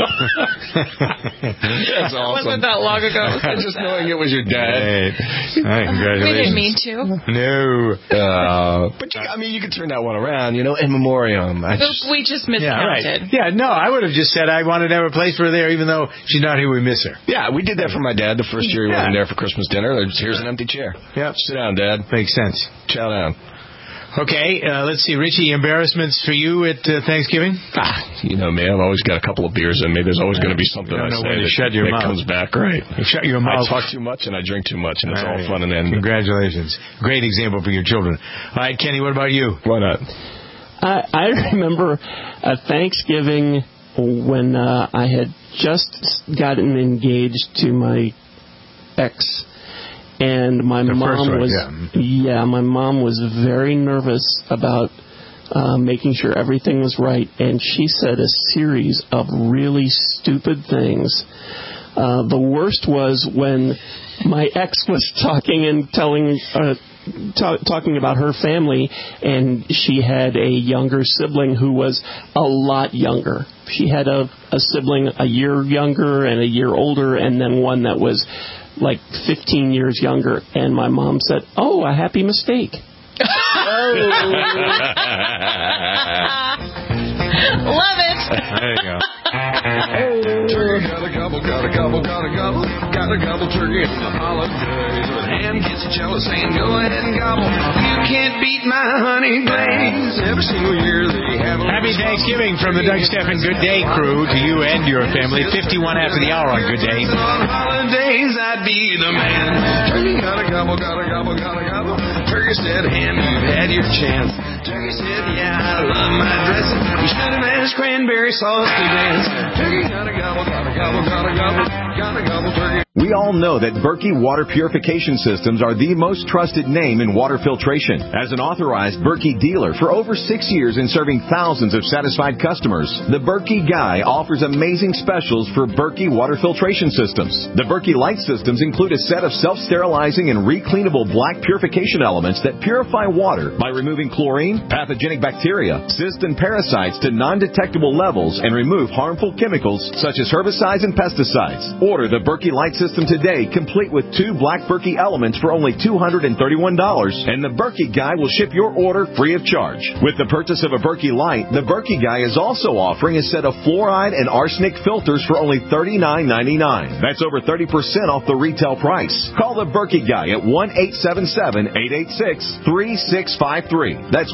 That's awesome. Wasn't that long ago. Just knowing it was your dad. Hey, congratulations. We didn't mean to. No. But, you could turn that one around, in memoriam. We just miscounted. Yeah, no, I would have just said I wanted to have a place for her there even though she's not here, we miss her. Yeah, we did that for my dad the first year he wasn't there for Christmas dinner. Here's an empty chair. Yep. Sit down, Dad. Makes sense. Chow down. Okay, let's see, Richie, embarrassments for you at Thanksgiving? You know me, I've always got a couple of beers in me. There's always going to be something I say that comes back, right? You shut your mouth. I talk too much and I drink too much, and it's all fun and end. Congratulations. Great example for your children. All right, Kenny, what about you? Why not? I remember a Thanksgiving when I had just gotten engaged to my ex. And my mom was very nervous about making sure everything was right, and she said a series of really stupid things. The worst was when my ex was talking and talking about her family, and she had a younger sibling who was a lot younger. She had a sibling a year younger and a year older, and then one that was like 15 years younger, and my mom said, "Oh, a happy mistake." Love it. There you go. Turkey gotta gobble, gotta gobble, gotta gobble, gotta gobble turkey on the holidays. When Ham gets jealous saying, "Go ahead and gobble. You can't beat my honey glaze." Every single year they have a Happy Thanksgiving from the Doug Stephan Good Day crew to you and your family. 51 after the hour on Good Day. On holidays I'd be the man. Turkey gotta gobble, gotta gobble, gotta gobble. Turkey said, "Ham, you've had your chance." Turkey said, "Yeah, I love my dressing. You should have asked cranberry sauce to dance." Turkey gotta gobble, gotta gobble, gotta gobble, gotta gobble turkey. We all know that Berkey Water Purification Systems are the most trusted name in water filtration. satisfaction. As an authorized Berkey dealer for over 6 years and serving thousands of satisfied customers, the Berkey Guy offers amazing specials for Berkey water filtration systems. The Berkey Light systems include a set of self-sterilizing and recleanable black purification elements that purify water by removing chlorine, pathogenic bacteria, cysts, and parasites to non-detectable levels and remove harmful chemicals such as herbicides and pesticides. Order the Berkey Light system today, complete with 2 black Berkey elements for only $231, and the Berkey Guy will ship your order free of charge. With the purchase of a Berkey Light, the Berkey Guy is also offering a set of fluoride and arsenic filters for only $39.99. That's over 30% off the retail price. Call the Berkey Guy at 1-877-886-3653. That's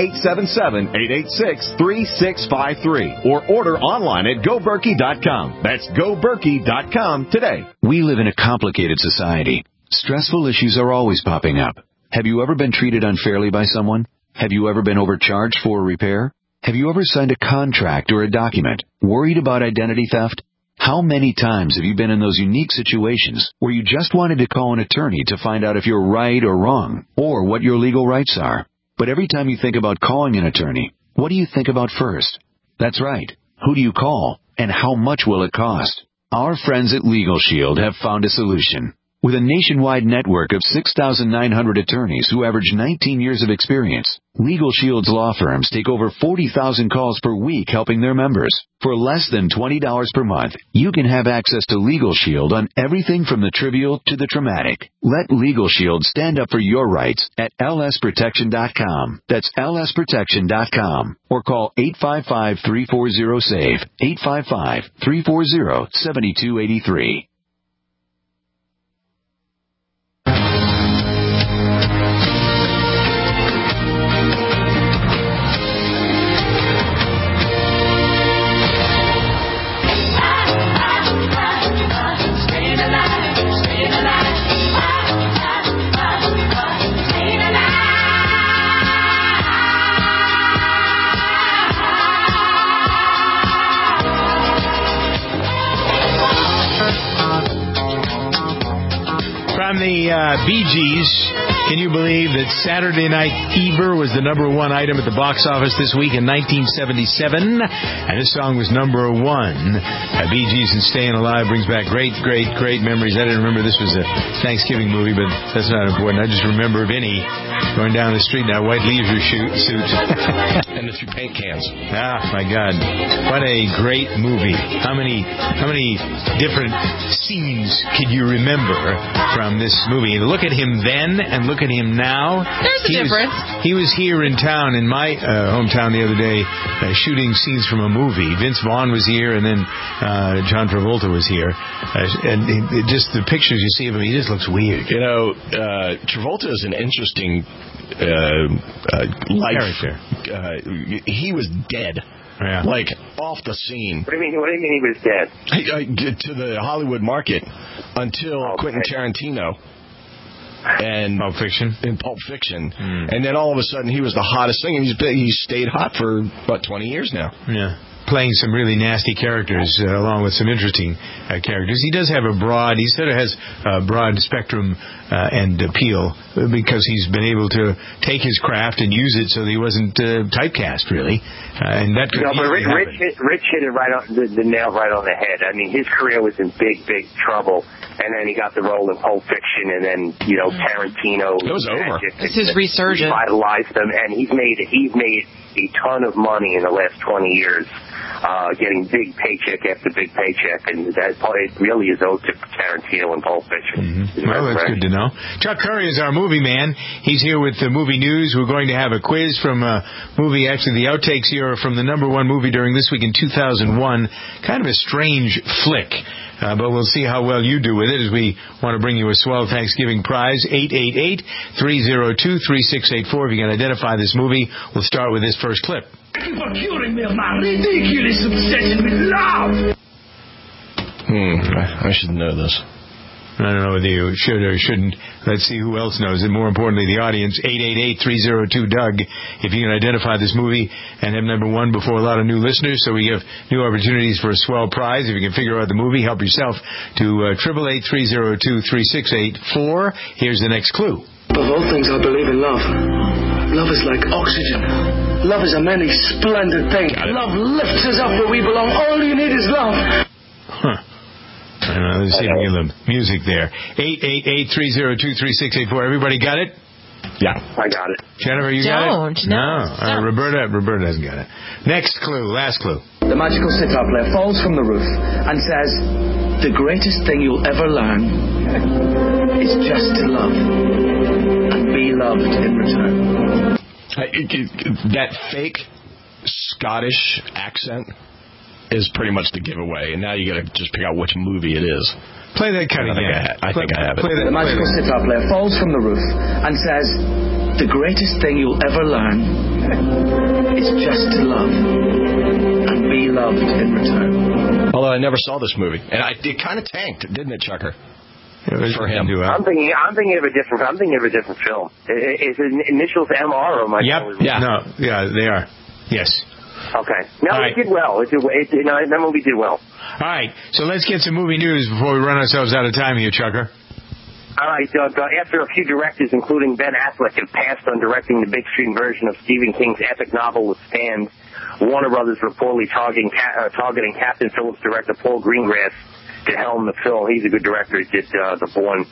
1-877-886-3653. Or order online at GoBerkey.com. That's GoBerkey.com today. We live in a complicated society. Stressful issues are always popping up. Have you ever been treated unfairly by someone? Have you ever been overcharged for a repair? Have you ever signed a contract or a document worried about identity theft? How many times have you been in those unique situations where you just wanted to call an attorney to find out if you're right or wrong, or what your legal rights are? But every time you think about calling an attorney, what do you think about first? That's right. Who do you call, and how much will it cost? Our friends at Legal Shield have found a solution. With a nationwide network of 6,900 attorneys who average 19 years of experience, Legal Shield's law firms take over 40,000 calls per week helping their members. For less than $20 per month, you can have access to Legal Shield on everything from the trivial to the traumatic. Let Legal Shield stand up for your rights at lsprotection.com. That's lsprotection.com. Or call 855-340-SAVE, 855-340-7283. From the Bee Gees, can you believe that Saturday Night Fever was the number 1 item at the box office this week in 1977? And this song was number 1. Bee Gees and Staying Alive brings back great memories. I didn't remember this was a Thanksgiving movie, but that's not important. I just remember Vinny going down the street in that white leisure suit. And the 2 paint cans. Ah, my God. What a great movie. How many different scenes can you remember from this movie? And look at him then and look at him now. There's a difference. He was here in town, in my hometown the other day, shooting scenes from a movie. Vince Vaughn was here, and then John Travolta was here. And just the pictures you see of him, he just looks weird. You know, Travolta is an interesting life character. He was dead. Yeah. Like, off the scene. What do you mean he was dead? To the Hollywood market until Quentin Tarantino. And Pulp Fiction. In Pulp Fiction. And then all of a sudden he was the hottest thing. And he's stayed hot for about 20 years now. Yeah. Playing some really nasty characters along with some interesting characters. He does have he sort of has a broad spectrum and appeal because he's been able to take his craft and use it so that he wasn't typecast, really. And that could Rich hit it right on the nail right on the head. I mean, his career was in big trouble, and then he got the role in Pulp Fiction, and then Tarantino. It was over. It's his resurgence. Revitalized him, and he's made a ton of money in the last 20 years. Getting big paycheck after big paycheck, and that really is owed to Tarantino and Pulp Fiction. Mm-hmm. Well, that's good to know. Chuck Curry is our movie man. He's here with the movie news. We're going to have a quiz from a movie. Actually, the outtakes here are from the number 1 movie during this week in 2001. Kind of a strange flick. But we'll see how well you do with it as we want to bring you a swell Thanksgiving prize. 888-302-3684. If you can identify this movie, we'll start with this first clip. Thank you for curing me of my ridiculous obsession with love. I should know this. I don't know whether you should or shouldn't. Let's see who else knows it. More importantly, the audience, 888-302-DOUG. If you can identify this movie and have number 1 before a lot of new listeners, so we have new opportunities for a swell prize. If you can figure out the movie, help yourself to 888-302-3684. Here's the next clue. Of all things, I believe in love. Love is like oxygen. Love is a many splendid thing. Love lifts us up where we belong. All you need is love. Huh. Let's see if we get the music there. 888-302-3684. Everybody got it? Yeah. I got it. Jennifer, you got it? No. Roberta hasn't got it. Next clue, last clue. The magical sitar player falls from the roof and says, the greatest thing you'll ever learn is just to love and be loved in return. That fake Scottish accent is pretty much the giveaway, and now you got to just pick out which movie it is. Play that cut again. I think I have it. The magical sitar player falls from the roof and says, the greatest thing you'll ever learn is just to love and be loved in return. Although I never saw this movie, and it kind of tanked, didn't it, Chucker? For him. I'm thinking of a different film. Is it initials MR or my? Yep. Yeah. No. Yeah, they are. Yes. Okay. No, it did well. That movie did well. All right. So let's get some movie news before we run ourselves out of time here, Chucker. All right. After a few directors, including Ben Affleck, have passed on directing the big screen version of Stephen King's epic novel Withstand, Warner Brothers reportedly targeting Captain Phillips director Paul Greengrass to helm the film. He's a good director. He did the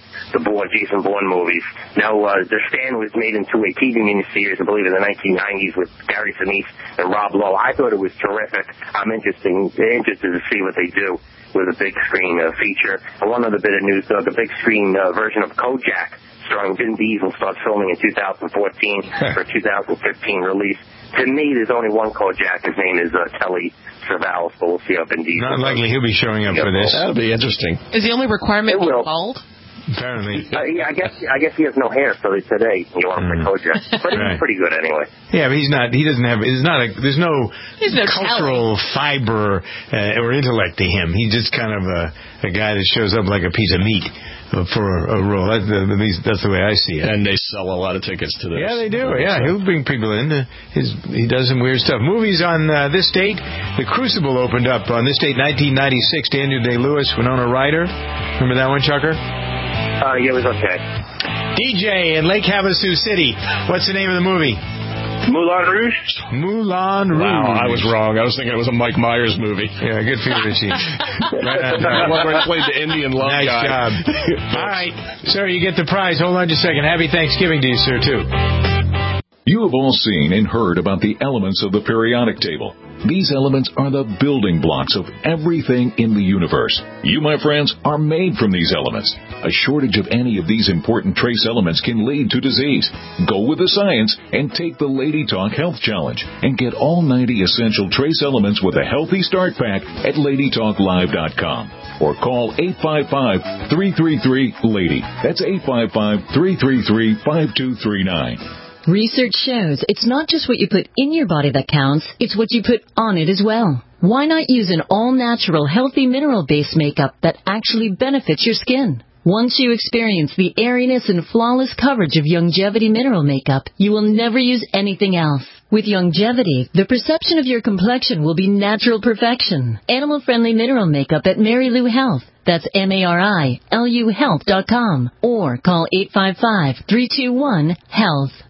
Jason Bourne movies. Now, The Stand was made into a TV miniseries, I believe, in the 1990s with Gary Sinise and Rob Lowe. I thought it was terrific. I'm interested to see what they do with a big screen feature. And one other bit of news, the big screen version of Kojak, starring Vin Diesel, starts filming in 2014 for 2015 release. To me, there's only one Kojak. His name is Telly Savalas, but we'll see how Vin Diesel. Not likely he'll be showing up for this. That'll be interesting. Is the only requirement bald? Apparently. I guess he has no hair, so they said, hey, you want to play Kojak. But he's pretty good anyway. Yeah, but there's no cultural fiber or intellect to him. He's just kind of a guy that shows up like a piece of meat for a role. That's the way I see it. And they sell a lot of tickets to this. Yeah, they do. Yeah, he'll bring people in. He does some weird stuff. Movies on this date. The Crucible opened up on this date, 1996. Daniel Day-Lewis, Winona Ryder. Remember that one, Chucker? Yeah, it was okay. DJ in Lake Havasu City. What's the name of the movie? Moulin Rouge? Moulin Rouge. Wow, I was wrong. I was thinking it was a Mike Myers movie. Yeah, good for you, Richie. Where I played the Indian love nice guy. Job. All right, sir, you get the prize. Hold on just a second. Happy Thanksgiving to you, sir, too. You have all seen and heard about the elements of the periodic table. These elements are the building blocks of everything in the universe. You, my friends, are made from these elements. A shortage of any of these important trace elements can lead to disease. Go with the science and take the Lady Talk Health Challenge and get all 90 essential trace elements with a healthy start pack at LadyTalkLive.com or call 855-333-LADY. That's 855-333-5239. Research shows it's not just what you put in your body that counts, it's what you put on it as well. Why not use an all-natural, healthy mineral-based makeup that actually benefits your skin? Once you experience the airiness and flawless coverage of Youngevity mineral makeup, you will never use anything else. With Youngevity, the perception of your complexion will be natural perfection. Animal-friendly mineral makeup at Mary Lou Health. That's MARILU Health.com or call 855-321-HEALTH.